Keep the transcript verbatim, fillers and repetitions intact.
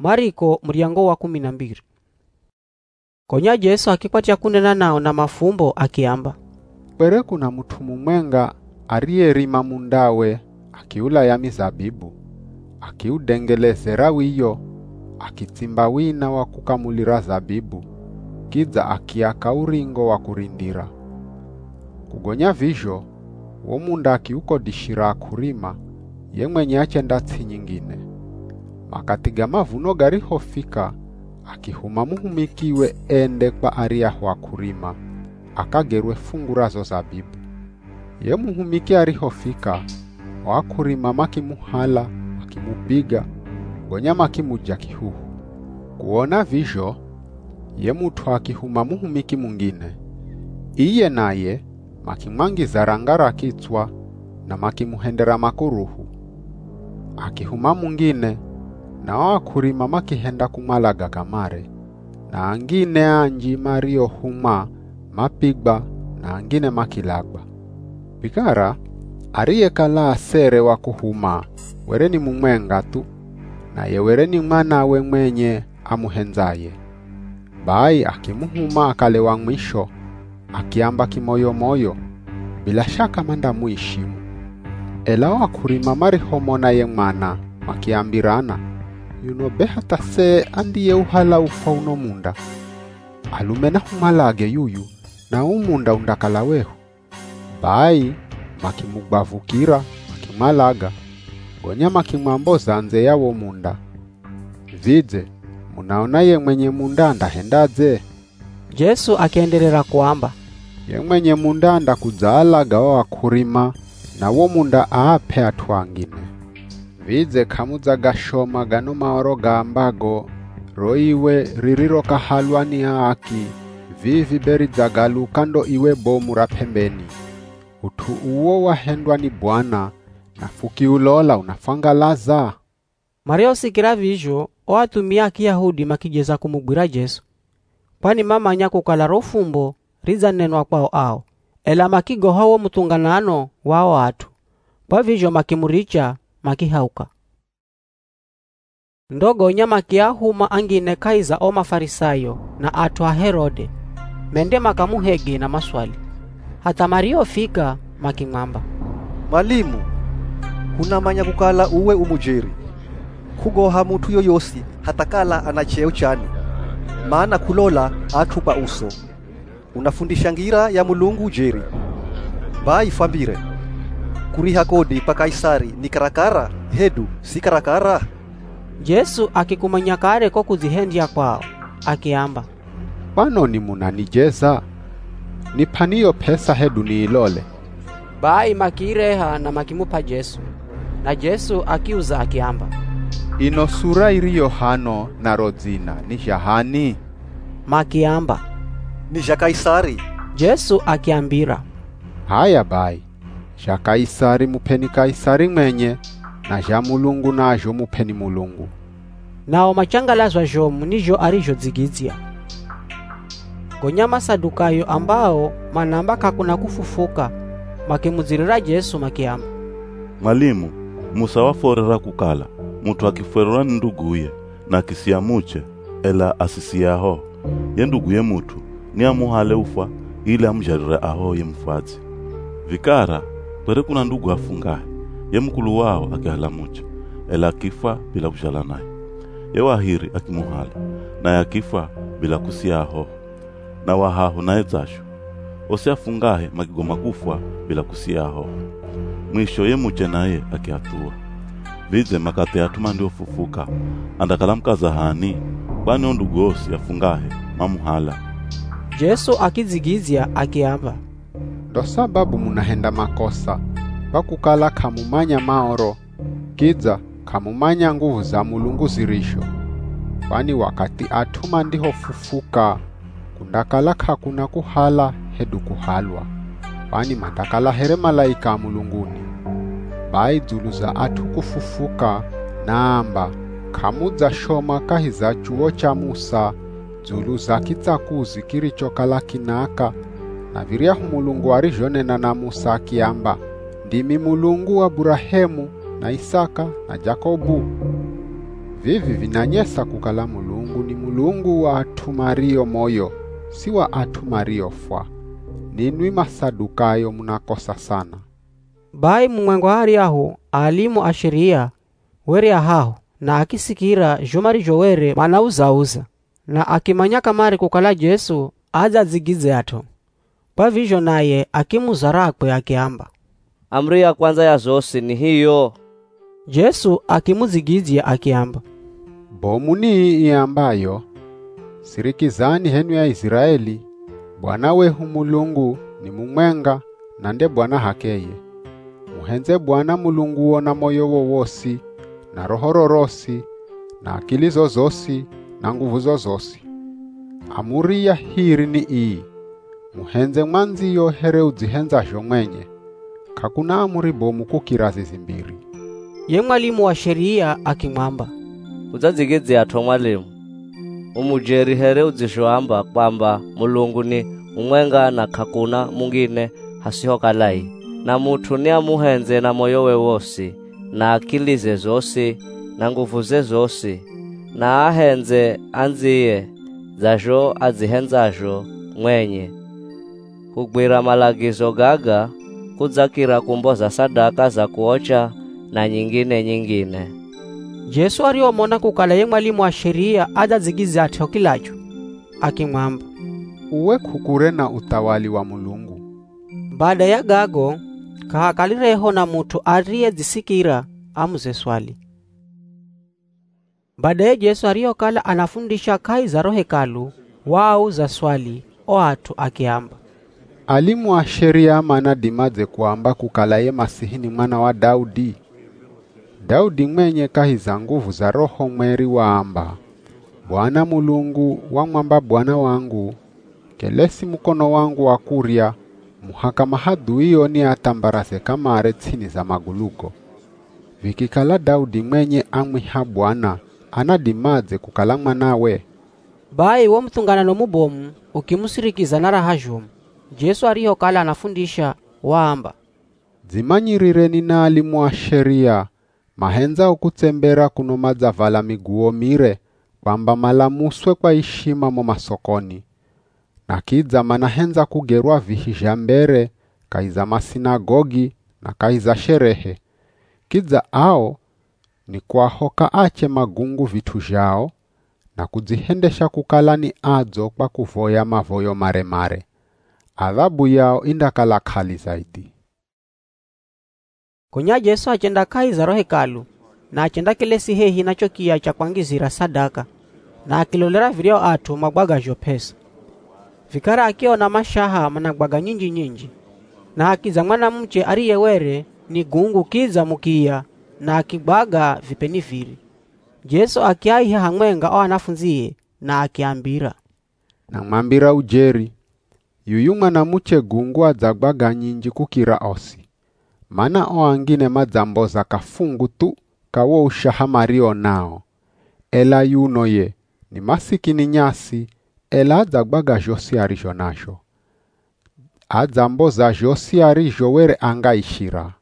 Mariko muriango wa kumi na mbili. Konya Yesu akikwatia kunena nao na mafumbo akiamba, Kwere kuna mtu mumwenga aliyerima mundawe akiula ya mizabibu, akiudengelezera wiyo, akitimba wina wa kukamulira zabibu, kiza akiaka uringo wa kurindira. Kugonya vizho, wo munda akiukodishira kurima, ye mwenye achenda tsi nyingine. Makatiga mavuno garihofika, akihuma muhumikiwe ende kwa aria wa kurima, akagerwe fungurazo zabibu. Ye muhumiki arihofika, wa kurima makimuhala, makimupiga, gonya makimuja kihuhu. Kuona vizho, ye mutu akihuma muhumiki mungine. Iye naye, makimwangiza rangara kitswa, na makimuhendera makuruhu. Akihuma mungine, na wa kurima makihenda kumalaga kamare, na angine anji mario huma mapigba na angine makilagba. Bikara, ariye kala asere wa kuhuma, wereni mumwenga tu, na ye wereni mwanawe mwenye amuhenzaye. Bai akimuhuma akale wa mwisho, akiamba kimoyo moyo, bila shaka manda muishimu. Ela wa kurima marihomo na ye mwana, makiambirana, yuno behata se andiye uhala ufa uno munda. Alumena humalage yuyu, na umunda undakala wehu. Bai, makimugbavukira, makimalaga, gonya makimamboza nze yawo munda. Vidze, munaona ye mwenye munda andahendaze? Yesu akiendelera kuamba, Ye mwenye munda andakuzaalaga wa kurima, na wo munda aape atuangine. Vidze kamuza gashoma gano maoro gambago, roiwe ririro kahalwani haki, vivi beri zagalu kando iwe bomu rapembeni. Utu uwo wahendwa ni Bwana, na fuki ulola unafangalaza. Maria usikira vizho, oatumia kiyahudi makijeza kumugwira Yesu. Kwani mama nyako kala rofumbo, riza nenwa kwao ao. Ela makigo hawo mutunganano wao atu. Kwa vizho makimuricha, makihauka. Ndogo nyama kiyahuma angine kaiza o mafarisayo na atu wa Herode. Mende makamuhege na maswali. Hata Mario fika makimwamba, Mwalimu, hunamanya kukala uwe umujeri. Kugoha mutu yoyosi hatakala anacheo chani. Maana kulola atupa uso. Unafundisha ngira ya mulungu jeri. Bai fambire. Kuriha kodi pa Kaisari ni karakara, hedu si karakara. Yesu akikumanya kare ko kuzihendia kwao, akiamba, Pano ni munanijeza? Nipaniyo pesa hedu ni ilole. Bai makireha na makimupa Yesu. Na Yesu akiuza akiamba, Ino sura iriyo hano na rodzina ni jahani? Makiamba, Ni ja Kaisari. Yesu akiambira, Haya bai, ja Kaisari mupeni Kaisari mwenye, na ja mulungu na ajo mupeni mulungu. Nao machangalazwa jomu nijo arijo dzigizia. Gonyama Sadukayo ambao manamba kakuna kufufuka, makimuzirira Yesu makiamba, Mwalimu, Musa waforera kukala, mutu akiferura nduguye, na kisiamuche, ela asisiaho. Ye nduguye mutu, ni amuhale ufa, ili amjarire aho ye mfadzi. Vikara, pere kuna ndugu afungahe, ye mkulu wao akihalamuche, ela akifa bila kujala naye. Ye wahiri akimuhala, na ya kifa bila kusiaho. Na wahahu na ezashu, ose afungahe makigoma kufwa bila kusiaho. Mwisho ye muche naye akiatua. Vidze makate atuma ndio fufuka, andakala mkaza hani, kwani ondugu osi afungahe mamuhala. Yesu akizigizia akiamba, Ndo sababu munahenda makosa, bakukala kamumanya maoro, kiza kamumanya nguvu za mulungu zirisho. Kwani wakati atuma ndiho fufuka, kundakala kakuna kuhala hedu kuhalwa. Kwani mandakala here malaika mulunguni. Bai dzulu za atu kufufuka, naamba, kamuza shoma kahiza chuo cha Musa, dzulu za kitsakuzi kirichokala kinaka, na viria mulungu arijonena na Musa akiamba, ndimi mulungu wa Abrahamu na Isaka na Jakobu. Vivi vinanyesa kukala Mulungu ni Mulungu wa atu mario moyo, si wa atu mario fwa. Ninwi Masadukayo munakosa sana. Bai mumwengo hari aho alimu a sheria were ahaho na akisikira jomari jowere manauzauza na akimanya kamari kukala Jesu aza zigize ato. Pavijo naye akimuzarakwe akiamba, amri ya kwanza ya zose ni hiyo. Jesu akimuzigizia akiamba, bomuni iambayo, sirikizani henu ya Israeli, Bwana wehu Mulungu ni mumwenga na nde Bwana hakeye. Muhenze Bwana Mulungu wona moyo wowosi, na roho rorosi, na akili zozosi, na nguvu zozosi. Amuri ya hiri ni ii, muhenze mwanzi yo here udzihenza mwenye. Kakuna amuri bomu kukirazi zimbiri. Ye mwalimu wa sheria akimwamba, Uzazigeze ato mwalimu. Umujeri here udzishoamba kwamba Mulungu ni umwenga na kakuna mungine hasiho kalai. Na mutu ni amuhenze na moyo we wosi, na akili ze zosi, na nguvu ze zosi, na ahenze anziye, zajo azihenzajo mwenye. Kugwira malagizo gaga, kudzakira kumboza sadaka za kuocha na nyingine nyingine. Jesu ariomona kukala ye mwalimu wa sheria aza zigize ato kilacho akimwamba, uwe kukure na utawali wa Mulungu. Baada ya gago kahakalireho na mutu ariye zisikira amuze swali. Baada ya Jesu ariokala anafundisha kai za rohekalu wao za swali o atu akiamba, alimu wa sheria manadimaze kuamba kukala ye Masihi ni mwana wa Daudi. Daudi mwenye kahi za nguvu za roho mweri waamba, Bwana Mulungu wamwamba Bwana wangu, kelesi mkono wangu wa kuria, muhakama haduiyo ni atambarase kama aretsini za maguluko. Vikikala Daudi mwenye amwiha Bwana anadimaze kukala mwanawe. Bai wo mthunganano mubomu ukimusirikiza na rahajumu, Jesu ariokala anafundisha waamba, Zimanyirireni na alimu wa sheria, mahenza ukutsembera kuno madzavala miguo mire, kwamba malamuswe kwa ishima mo masokoni. Na kidza manahenza kugerwa vihija mbere, kaiza masinagogi na kaiza sherehe. Kidza ao ni kwa hoka ache magungu vitu jao, na kudzihendesha kukalani adzo kwa kuvoya mavoyo mare mare. Adhabu yao indakala kali zaidi. Kunya Jesu achenda kai za rohekalu na achenda kilesi hehi nacho kia cha kwangizira sadaka na akilolera vilio atu magwaga jopesa. Vikara akiona mashaha managwaga nyinji nyinji na akiza mwana mche ariyewere ni gungu kiza mukia na akigwaga vipeni viri. Jesu akiaiha hamwenga o anafunziye na akiambira, na mwambira ujeri, yuyu mwana muche gungu adzagwaga nyinji kukira osi. Mana o angine madzamboza kafungu tu kawo ushahamario nao. Ela yuno ye ni masikini nyasi, ela adzagwaga josi arijo nasho. Adzamboza josi arijo were anga ishira.